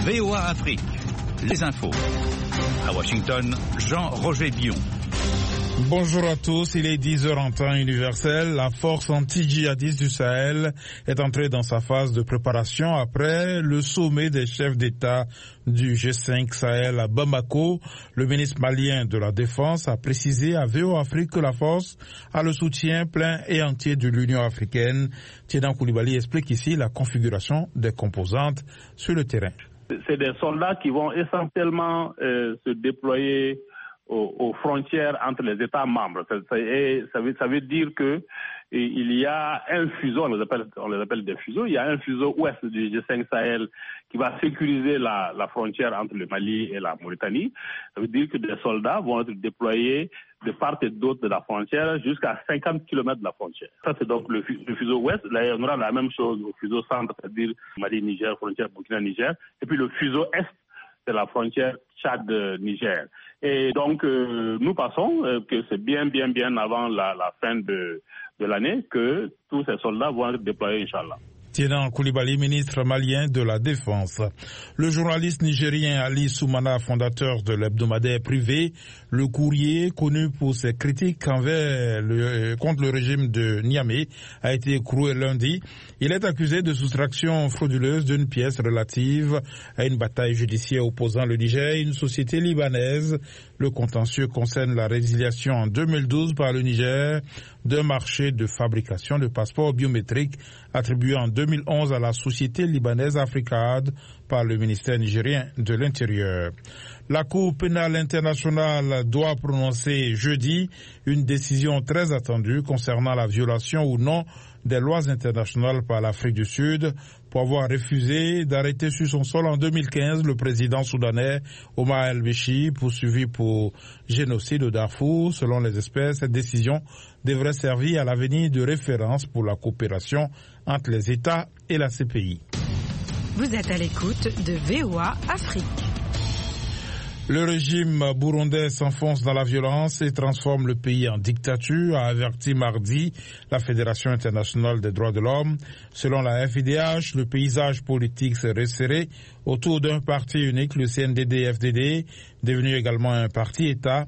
VOA Afrique, les infos. À Washington, Jean-Roger Bion. Bonjour à tous, il est 10h en temps universel. La force anti-djihadiste du Sahel est entrée dans sa phase de préparation après le sommet des chefs d'État du G5 Sahel à Bamako. Le ministre malien de la Défense a précisé à VOA Afrique que la force a le soutien plein et entier de l'Union africaine. Tiedan Koulibaly explique ici la configuration des composantes sur le terrain. C'est des soldats qui vont essentiellement se déployer aux frontières entre les États membres. Ça veut dire que il y a un fuseau, on les appelle des fuseaux, il y a un fuseau ouest du G5 Sahel qui va sécuriser la frontière entre le Mali et la Mauritanie. Ça veut dire que des soldats vont être déployés de part et d'autre de la frontière jusqu'à 50 km de la frontière. Ça, c'est donc le fuseau ouest. Là, on aura la même chose au fuseau centre, c'est-à-dire Mali-Niger, frontière Burkina-Niger. Et puis le fuseau est, c'est la frontière Tchad-Niger. Et donc, nous pensons que c'est bien avant la fin de l'année que tous ces soldats vont être déployés, Inch'Allah. Tiedan Koulibaly, ministre malien de la Défense. Le journaliste nigérien Ali Soumana, fondateur de l'hebdomadaire privé Le Courrier, connu pour ses critiques contre le régime de Niamey, a été écroué lundi. Il est accusé de soustraction frauduleuse d'une pièce relative à une bataille judiciaire opposant le Niger et une société libanaise. Le contentieux concerne la résiliation en 2012 par le Niger d'un marché de fabrication de passeports biométriques attribué en 2011 à la société libanaise Africad par le ministère nigérien de l'Intérieur. La Cour pénale internationale doit prononcer jeudi une décision très attendue concernant la violation ou non des lois internationales par l'Afrique du Sud pour avoir refusé d'arrêter sur son sol en 2015 le président soudanais Omar el-Béchir, poursuivi pour génocide au Darfour. Selon les experts, cette décision devrait servir à l'avenir de référence pour la coopération entre les États et la CPI. Vous êtes à l'écoute de VOA Afrique. Le régime burundais s'enfonce dans la violence et transforme le pays en dictature, a averti mardi la Fédération internationale des droits de l'homme. Selon la FIDH, le paysage politique s'est resserré autour d'un parti unique, le CNDD-FDD, devenu également un parti-État.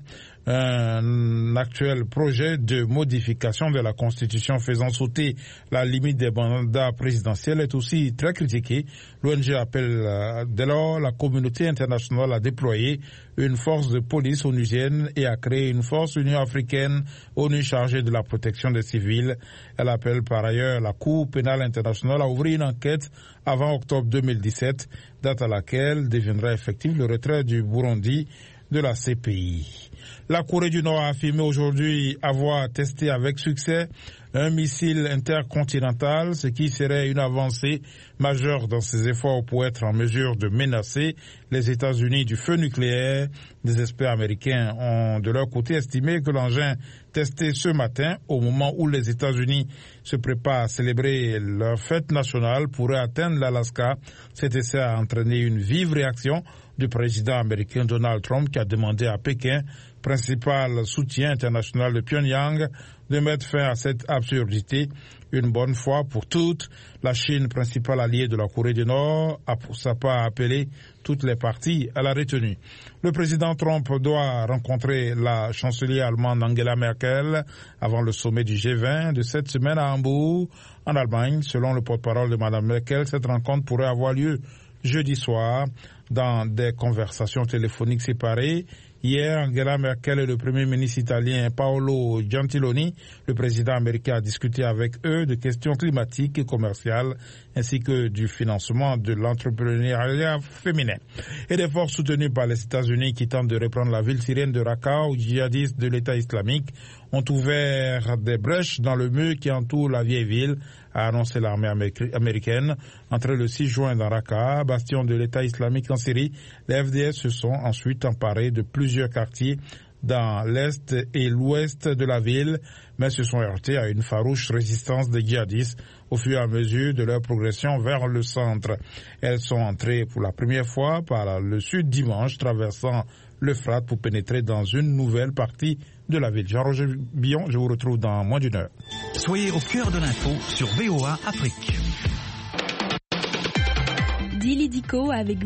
Un actuel projet de modification de la Constitution faisant sauter la limite des mandats présidentiels est aussi très critiqué. L'ONG appelle dès lors la communauté internationale à déployer une force de police onusienne et à créer une force Union africaine ONU chargée de la protection des civils. Elle appelle par ailleurs la Cour pénale internationale à ouvrir une enquête avant octobre 2017, date à laquelle deviendra effectif le retrait du Burundi de la CPI. La Corée du Nord a affirmé aujourd'hui avoir testé avec succès un missile intercontinental, ce qui serait une avancée majeure dans ses efforts pour être en mesure de menacer les États-Unis du feu nucléaire. Des experts américains ont de leur côté estimé que l'engin testé ce matin, au moment où les États-Unis se préparent à célébrer leur fête nationale, pourrait atteindre l'Alaska. Cet essai a entraîné une vive réaction du président américain Donald Trump qui a demandé à Pékin, principal soutien international de Pyongyang, de mettre fin à cette absurdité une bonne fois pour toutes. La Chine, principale alliée de la Corée du Nord, a pour sa part appelé toutes les parties à la retenue. Le président Trump doit rencontrer la chancelière allemande Angela Merkel avant le sommet du G20 de cette semaine à Hambourg, en Allemagne. Selon le porte-parole de Mme Merkel, cette rencontre pourrait avoir lieu jeudi soir dans des conversations téléphoniques séparées. Hier, Angela Merkel et le Premier ministre italien Paolo Gentiloni, le président américain, a discuté avec eux de questions climatiques et commerciales ainsi que du financement de l'entrepreneuriat féminin. Et des forces soutenues par les États-Unis qui tentent de reprendre la ville syrienne de Raqqa aux djihadistes de l'État islamique ont ouvert des brèches dans le mur qui entoure la vieille ville, a annoncé l'armée américaine. Entre le 6 juin dans Raqqa, bastion de l'État islamique en Syrie, les FDS se sont ensuite emparés de plusieurs quartiers dans l'est et l'ouest de la ville, mais se sont heurtés à une farouche résistance des djihadistes au fur et à mesure de leur progression vers le centre. Elles sont entrées pour la première fois par le sud dimanche, traversant l'Euphrate pour pénétrer dans une nouvelle partie de la ville. Jean-Roger Bion, je vous retrouve dans moins d'une heure. Soyez au cœur de l'info sur VOA Afrique. Dili Diko avec